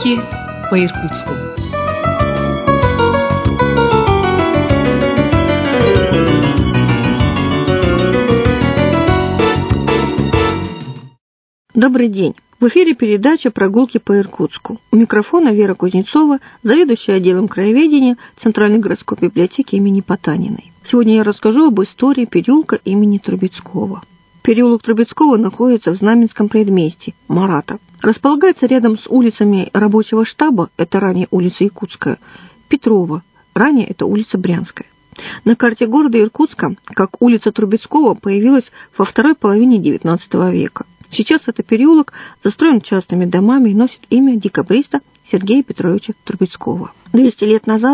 Прогулки по Иркутску. Добрый день! В эфире передача «Прогулки по Иркутску». У микрофона Вера Кузнецова, заведующая отделом краеведения Центральной городской библиотеки имени Потаниной. Сегодня я расскажу об истории переулка имени Трубецкого. Переулок Трубецкого находится в Знаменском предместье Марата. Располагается рядом с улицами рабочего штаба, это ранее улица Якутская, Петрова, ранее это улица Брянская. На карте города Иркутска, как улица Трубецкого, появилась во второй половине XIX века. Сейчас этот переулок застроен частными домами и носит имя декабриста Сергея Петровича Трубецкого. 200 лет назад,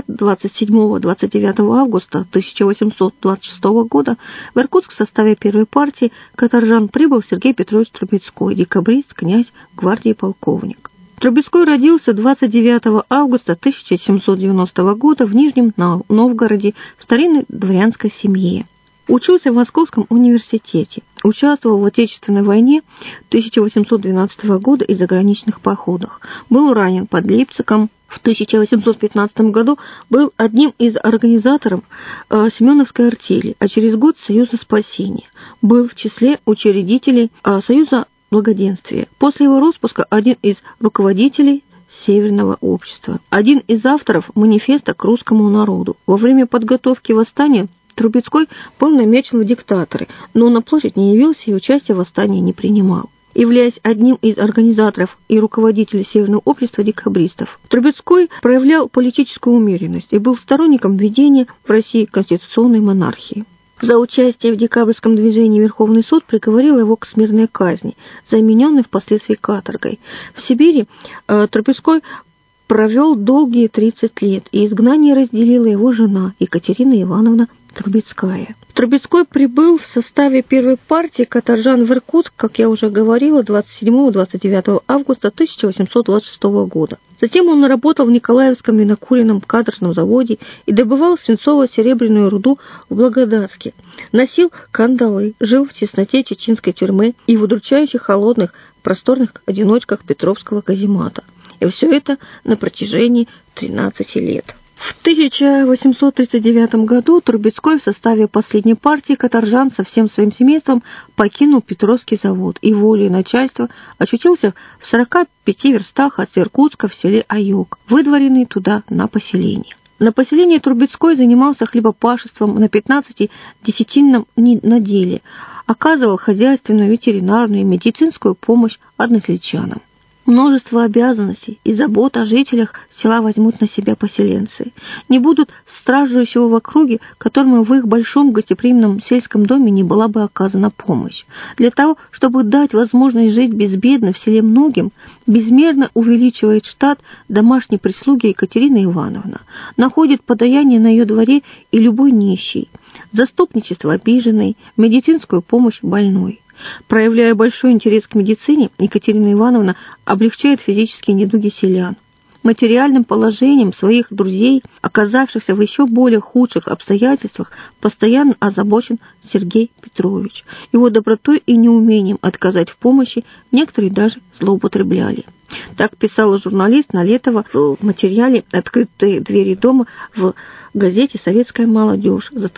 27-29 августа 1826 года, в Иркутск в составе первой партии каторжан прибыл Сергей Петрович Трубецкой, декабрист, князь гвардии полковник. Трубецкой родился 29 августа 1790 года в Нижнем Новгороде в старинной дворянской семье. Учился в Московском университете, участвовал в Отечественной войне 1812 года и заграничных походах. Был ранен под Лейпцигом. В 1815 году был одним из организаторов Семеновской артели, а через год Союза спасения. Был в числе учредителей Союза благоденствия. После его распуска один из руководителей Северного общества, один из авторов манифеста к русскому народу. Во время подготовки восстания Трубецкой был намечен в диктаторы, но на площадь не явился и участия в восстании не принимал. Являясь одним из организаторов и руководителей Северного общества декабристов, Трубецкой проявлял политическую умеренность и был сторонником введения в России конституционной монархии. За участие в декабрьском движении Верховный суд приговорил его к смертной казни, замененной впоследствии каторгой. В Сибири Трубецкой провел долгие 30 лет, и изгнание разделила его жена Екатерина Ивановна Трубецкая. Трубецкой прибыл в составе первой партии каторжан в Иркутск, как я уже говорила, 27-29 августа 1826 года. Затем он работал в Николаевском винокуренном каторжном заводе и добывал свинцово-серебряную руду в Благодатске. Носил кандалы, жил в тесноте чеченской тюрьмы и в удручающе холодных просторных одиночках Петровского каземата. И все это на протяжении 13 лет. В 1839 году Трубецкой в составе последней партии каторжан со всем своим семейством покинул Петровский завод и волей начальства очутился в 45 верстах от Иркутска в селе Айок, выдворенный туда на поселение. На поселении Трубецкой занимался хлебопашеством на 15-десятинном наделе, оказывал хозяйственную, ветеринарную и медицинскую помощь односельчанам. Множество обязанностей и забот о жителях села возьмут на себя поселенцы. Не будут страждущего в округе, которому в их большом гостеприимном сельском доме не была бы оказана помощь. Для того, чтобы дать возможность жить безбедно в селе многим, безмерно увеличивает штат домашней прислуги Екатерина Ивановна, находит подаяние на ее дворе и любой нищий, заступничество обиженной, медицинскую помощь больной. Проявляя большой интерес к медицине, Екатерина Ивановна облегчает физические недуги селян. Материальным положением своих друзей, оказавшихся в еще более худших обстоятельствах, постоянно озабочен Сергей Петрович. Его добротой и неумением отказать в помощи некоторые даже злоупотребляли. Так писала журналист Налетова в материале «Открытые двери дома» в газете «Советская молодежь» за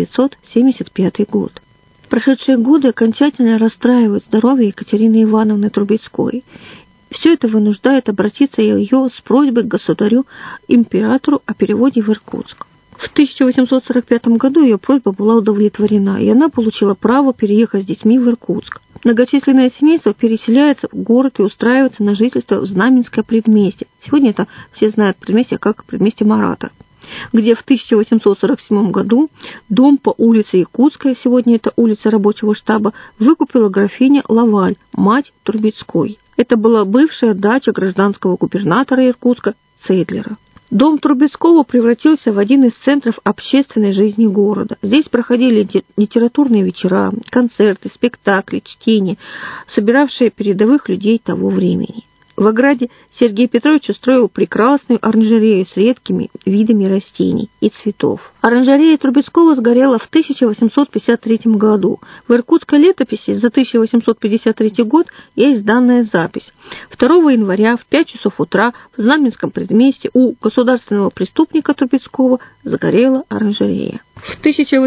1975 год. Прошедшие годы окончательно расстраивают здоровье Екатерины Ивановны Трубецкой. Все это вынуждает обратиться ее с просьбой к государю-императору о переводе в Иркутск. В 1845 году ее просьба была удовлетворена, и она получила право переехать с детьми в Иркутск. Многочисленное семейство переселяется в город и устраивается на жительство в Знаменское предместье. Сегодня это все знают предместье как предместье Марата, где в 1847 году дом по улице Якутская, сегодня это улица рабочего штаба, выкупила графиня Лаваль, мать Трубецкой. Это была бывшая дача гражданского губернатора Иркутска Цейдлера. Дом Трубецкого превратился в один из центров общественной жизни города. Здесь проходили литературные вечера, концерты, спектакли, чтения, собиравшие передовых людей того времени. В ограде Сергей Петрович устроил прекрасную оранжерею с редкими видами растений и цветов. Оранжерея Трубецкого сгорела в 1853 году. В иркутской летописи за 1853 год есть данная запись. 2 января в 5 часов утра в Знаменском предместье у государственного преступника Трубецкого сгорела оранжерея. В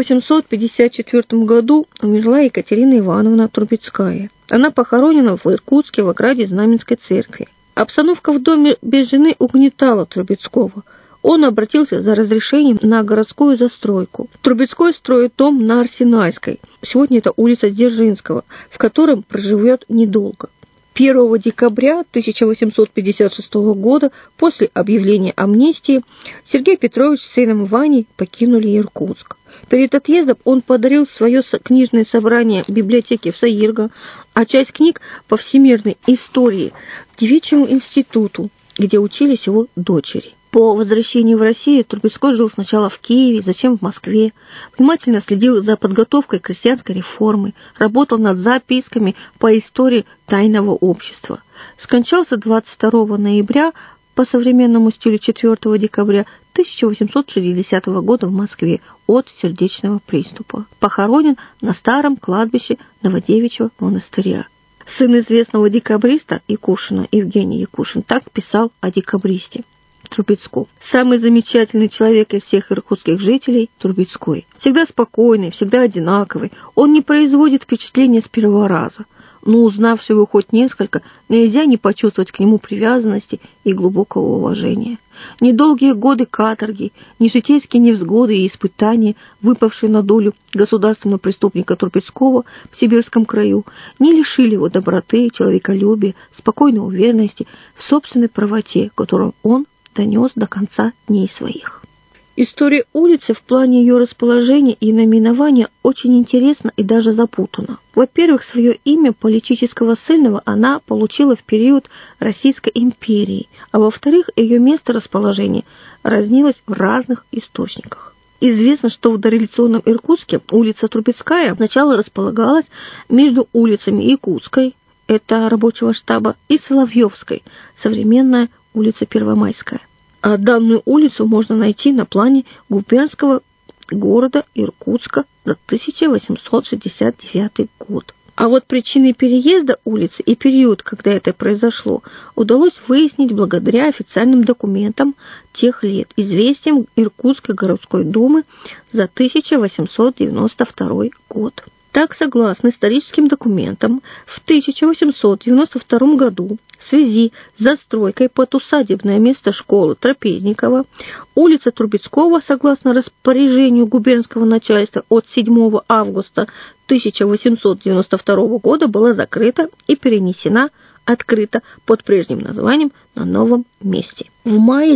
1854 году умерла Екатерина Ивановна Трубецкая. Она похоронена в Иркутске в ограде Знаменской церкви. Обстановка в доме без жены угнетала Трубецкого. Он обратился за разрешением на городскую застройку. Трубецкой строит дом на Арсенальской. Сегодня это улица Дзержинского, в котором проживет недолго. 1 декабря 1856 года, после объявления амнистии, Сергей Петрович с сыном Ваней покинули Иркутск. Перед отъездом он подарил свое книжное собрание библиотеке в Саирго, а часть книг по всемирной истории Девичьему институту, где учились его дочери. По возвращении в Россию Трубецкой жил сначала в Киеве, затем в Москве, внимательно следил за подготовкой крестьянской реформы, работал над записками по истории тайного общества. Скончался 22 ноября по современному стилю 4 декабря 1860 года в Москве от сердечного приступа. Похоронен на старом кладбище Новодевичьего монастыря. Сын известного декабриста Якушина, Евгений Якушин, так писал о декабристе Трубецком. Самый замечательный человек из всех иркутских жителей – Трубецкой. Всегда спокойный, всегда одинаковый. Он не производит впечатления с первого раза. Но узнав всего хоть несколько, нельзя не почувствовать к нему привязанности и глубокого уважения. Недолгие годы каторги, ни житейские невзгоды и испытания, выпавшие на долю государственного преступника Трубецкого в Сибирском краю, не лишили его доброты, человеколюбия, спокойной уверенности в собственной правоте, которую он донес до конца дней своих. История улицы в плане ее расположения и наименования очень интересна и даже запутана. Во-первых, свое имя политического ссыльного она получила в период Российской империи, а во-вторых, ее место расположения разнилось в разных источниках. Известно, что в дореволюционном Иркутске улица Трубецкая сначала располагалась между улицами Якутской, это рабочего штаба, и Соловьевской, современная улица Первомайская. А данную улицу можно найти на плане губернского города Иркутска за 1869 год. А вот причины переезда улицы и период, когда это произошло, удалось выяснить благодаря официальным документам тех лет, известиям Иркутской городской думы за 1892 год. Так, согласно историческим документам, в 1892 году в связи с застройкой под усадебное место школы Трапезникова улица Трубецкого, согласно распоряжению губернского начальства от 7 августа 1892 года, была закрыта и перенесена открыта под прежним названием на новом месте. В мае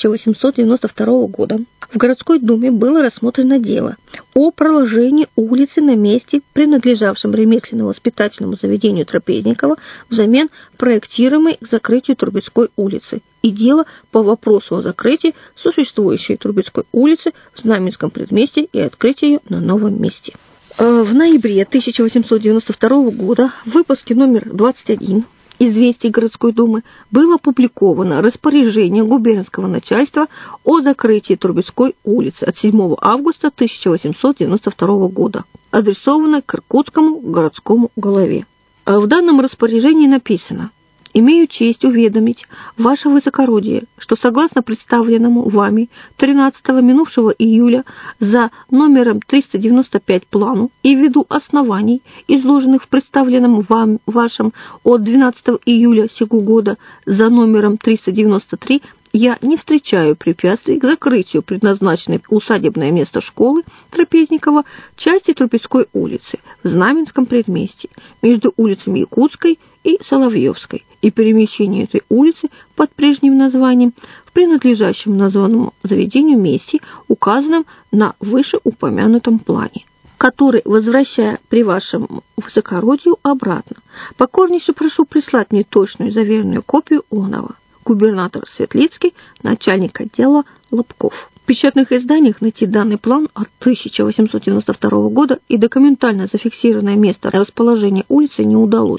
1892 года в городской думе было рассмотрено дело о проложении улицы на месте, принадлежавшем ремесленно-воспитательному заведению Трапезникова, взамен проектируемой к закрытию Трубецкой улицы, и дело по вопросу о закрытии существующей Трубецкой улицы в Знаменском предместье и открытии ее на новом месте. В ноябре 1892 года в выпуске номер 21 «Известий городской думы» было опубликовано распоряжение губернского начальства о закрытии Трубецкой улицы от 7 августа 1892 года, адресованное к Иркутскому городскому голове. В данном распоряжении написано: «Имею честь уведомить ваше высокородие, что согласно представленному вами 13 минувшего июля за номером 395 плану и ввиду оснований, изложенных в представленном вам вашем от 12 июля сего года за номером 393, я не встречаю препятствий к закрытию предназначенной усадебное место школы Трапезникова части Трубецкой улицы в Знаменском предместье между улицами Якутской и Соловьевской и перемещению этой улицы под прежним названием в принадлежащем названному заведению месте, указанном на вышеупомянутом плане, который, возвращая при вашем высокородию обратно, покорнейше прошу прислать мне точную заверенную копию оного. Губернатор Светлицкий, начальник отдела Лобков». В печатных изданиях найти данный план от 1892 года и документально зафиксированное место расположения улицы не удалось.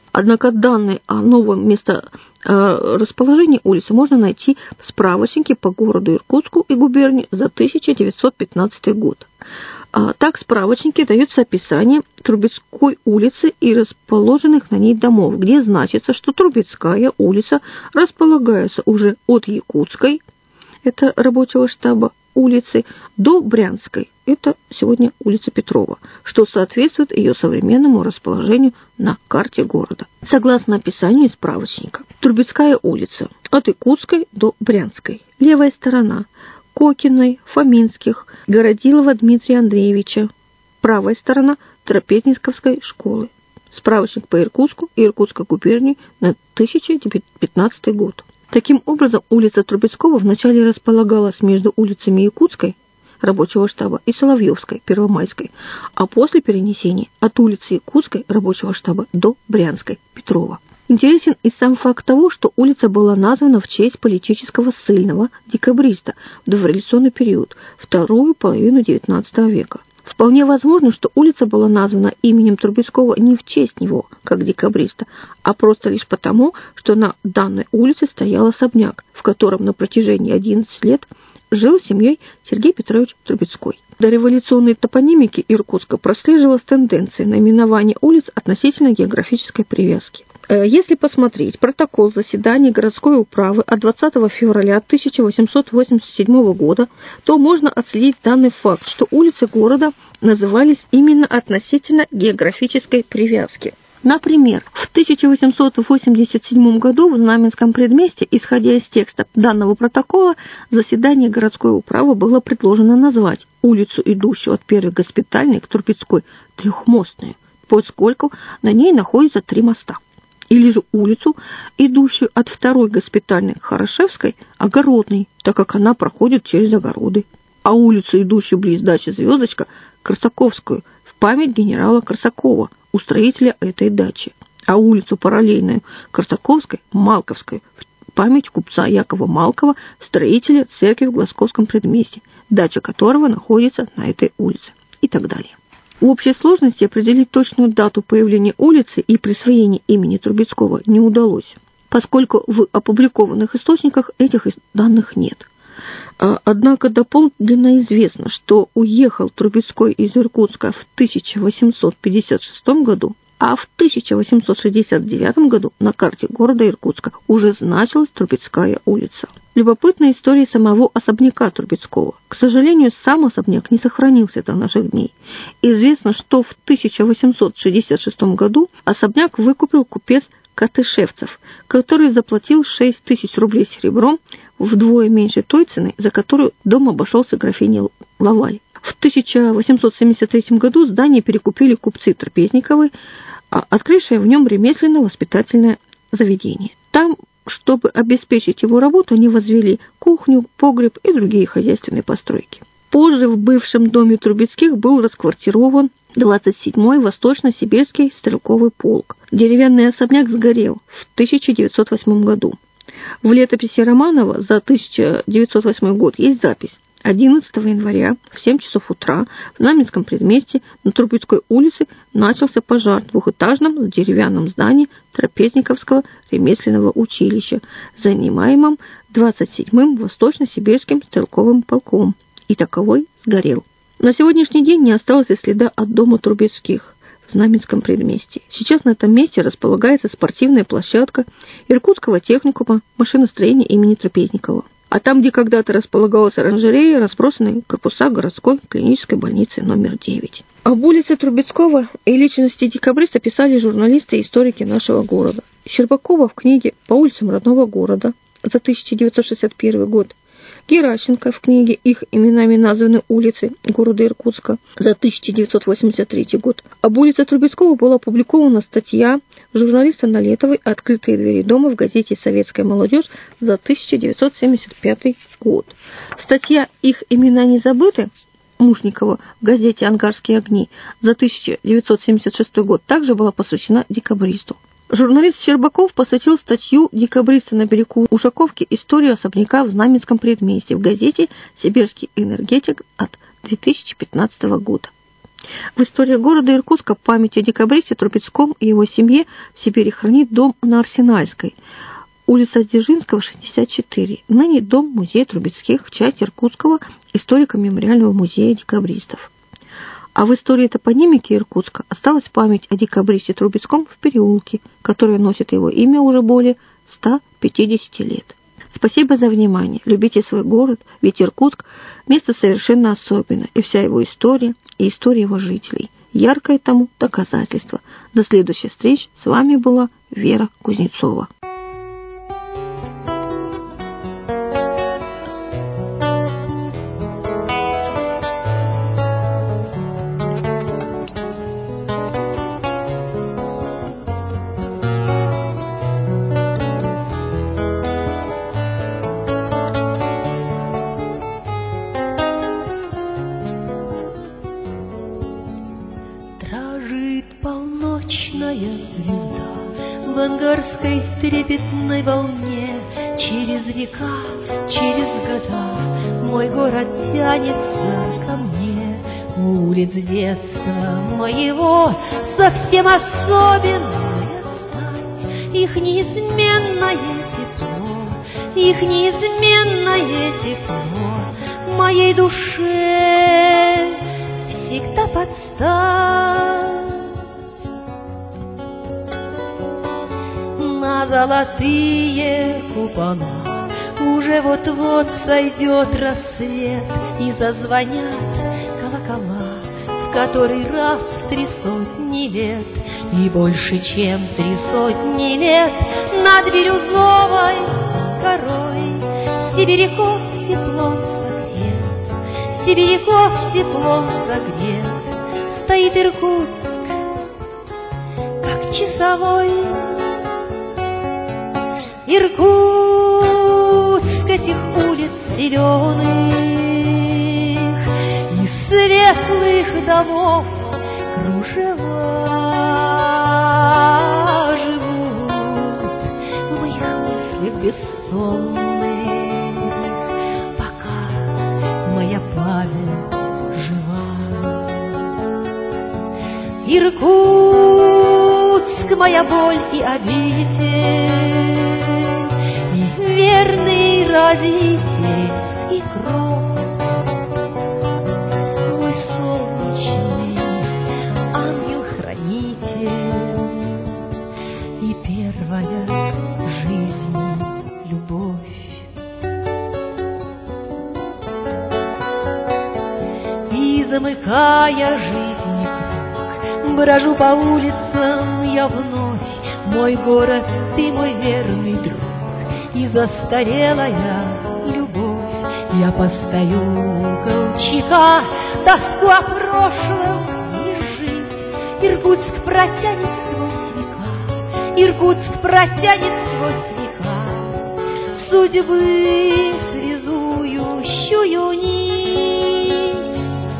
Однако данные о новом месторасположении улицы можно найти в справочнике по городу Иркутску и губернии за 1915 год. Так в справочнике дается описание Трубецкой улицы и расположенных на ней домов, где значится, что Трубецкая улица располагается уже от Якутской, это рабочего штаба, улицы, до Брянской, это сегодня улица Петрова, что соответствует ее современному расположению на карте города. Согласно описанию из справочника, Трубецкая улица от Якутской до Брянской. Левая сторона – Кокиной, Фоминских, Городилова Дмитрия Андреевича. Правая сторона – Трапезниковской школы. Справочник по Иркутску и Иркутской губернии на 2015 год. Таким образом, улица Трубецкого вначале располагалась между улицами Якутской, рабочего штаба, и Соловьевской, Первомайской, а после перенесения от улицы Якутской, рабочего штаба, до Брянской, Петрова. Интересен и сам факт того, что улица была названа в честь политического ссыльного декабриста в дореволюционный период, вторую половину XIX века. Вполне возможно, что улица была названа именем Трубецкого не в честь него, как декабриста, а просто лишь потому, что на данной улице стоял особняк, в котором на протяжении 11 лет жил с семьей Сергей Петрович Трубецкой. До революционной топонимики Иркутска прослеживалась тенденция наименования улиц относительно географической привязки. Если посмотреть протокол заседания городской управы от 20 февраля 1887 года, то можно отследить данный факт, что улицы города назывались именно относительно географической привязки. Например, в 1887 году в Знаменском предместье, исходя из текста данного протокола, заседание городской управы было предложено назвать улицу, идущую от Первой госпитальной к Трубецкой, Трехмостную, поскольку на ней находятся 3 моста. Или же улицу, идущую от Второй госпитальной к Хорошевской, Огородной, так как она проходит через огороды, а улицу, идущую близ дачи Звездочка, Корсаковскую, в память генерала Корсакова, устроителя этой дачи, а улицу, параллельную Корсаковской, Малковской, в память купца Якова Малкова, строителя церкви в Глазковском предместье, дача которого находится на этой улице, и так далее. В общей сложности определить точную дату появления улицы и присвоения имени Трубецкого не удалось, поскольку в опубликованных источниках этих данных нет. Однако доподлинно известно, что уехал Трубецкой из Иркутска в 1856 году, а в 1869 году на карте города Иркутска уже значилась Трубецкая улица. Любопытная история самого особняка Трубецкого. К сожалению, сам особняк не сохранился до наших дней. Известно, что в 1866 году особняк выкупил купец Катышевцев, который заплатил 6 тысяч рублей серебром, вдвое меньше той цены, за которую дом обошелся графине Лаваль. В 1873 году здание перекупили купцы Трапезниковы, открывшие в нем ремесленно-воспитательное заведение. Там, чтобы обеспечить его работу, они возвели кухню, погреб и другие хозяйственные постройки. Позже в бывшем доме Трубецких был расквартирован 27-й Восточно-Сибирский стрелковый полк. Деревянный особняк сгорел в 1908 году. В летописи Романова за 1908 год есть запись. 11 января в 7 часов утра в Знаменском предместье на Трубецкой улице начался пожар в двухэтажном деревянном здании Трапезниковского ремесленного училища, занимаемом 27-м Восточно-Сибирским стрелковым полком, и таковой сгорел. На сегодняшний день не осталось и следа от дома Трубецких в Знаменском предместье. Сейчас на этом месте располагается спортивная площадка Иркутского техникума машиностроения имени Трапезникова. А там, где когда-то располагалась оранжерея, разбросаны корпуса городской клинической больницы номер 9. Об улице Трубецкого и личности декабриста писали журналисты и историки нашего города. Щербакова в книге «По улицам родного города» за 1961 год, Геращенко в книге «Их именами названы улицы города Иркутска» за 1983 год. Об улице Трубецкого была опубликована статья журналиста Налетовой «Открытые двери дома» в газете «Советская молодежь» за 1975 год. Статья «Их имена не забыты» Мушникова в газете «Ангарские огни» за 1976 год также была посвящена декабристу. Журналист Щербаков посвятил статью декабриста на берегу Ушаковки историю особняка в Знаменском предместье в газете «Сибирский энергетик» от 2015 года. В истории города Иркутска память о декабристе Трубецком и его семье в Сибири хранит дом на Арсенальской, улица Дзержинского, 64. Ныне дом-музей Трубецких, часть Иркутского историко-мемориального музея декабристов. А в истории топонимики Иркутска осталась память о декабристе Трубецком в переулке, которая носит его имя уже более 150 лет. Спасибо за внимание. Любите свой город, ведь Иркутск – место совершенно особенное, и вся его история, и история его жителей. Яркое тому доказательство. До следующих встреч. С вами была Вера Кузнецова. Полночная звезда в ангарской трепетной волне, через века, через года мой город тянется ко мне. У улиц детства моего совсем особенная стать, их неизменное тепло, их неизменное тепло моей душе всегда подстать. На золотые купола уже вот-вот сойдет рассвет, и зазвонят колокола в который раз в 3 сотни лет, и больше, чем 3 сотни лет, над бирюзовой горой сибиряков теплом согрет, сибиряков теплом согрет, стоит Иркутск, как часовой. Иркутск этих улиц зеленых и светлых домов кружева живут в моих мыслях бессонных, пока моя память жива. Иркутск, моя боль и обитель, верный родитель и кров, мой солнечный ангел-хранитель и первая жизнь любовь. И замыкая жизни круг, брожу по улицам я вновь, мой город, ты мой верный друг и застарелая любовь. Я постою у Колчака, тоску о прошлом не жить. Иркутск протянет сквозь века, Иркутск протянет сквозь века судьбы связующую нить.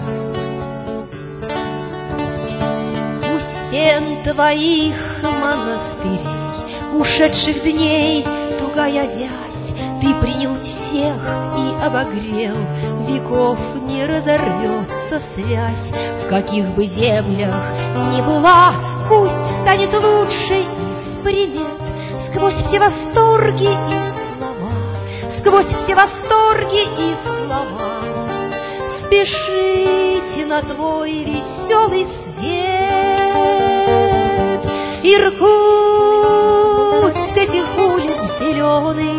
У стен твоих монастырей ушедших дней тугая вязь, ты принял всех и обогрел, веков не разорвется связь. В каких бы землях ни была, пусть станет лучшей из примет. Сквозь все восторги и слова, сквозь все восторги и слова, спешите на твой веселый свет. Иркутск этих улиц зеленых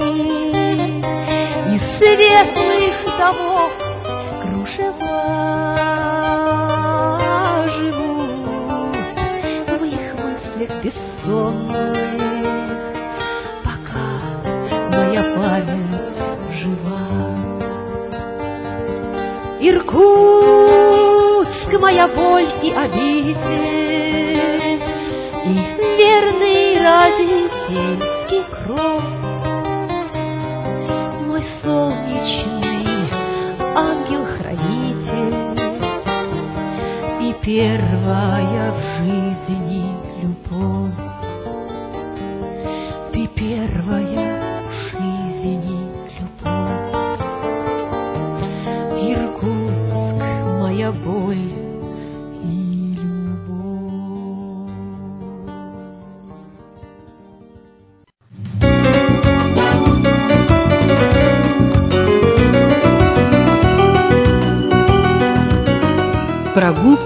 и светлых домов кружева живут в моих мыслях бессонных, пока моя память жива. Иркутск, моя боль и обитель, и верный родительский кров, мой солнечный ангел-хранитель и первая в жизни любовь. Ты первая в жизни любовь. Иркутск, моя боль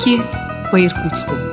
прогулки по Иркутску.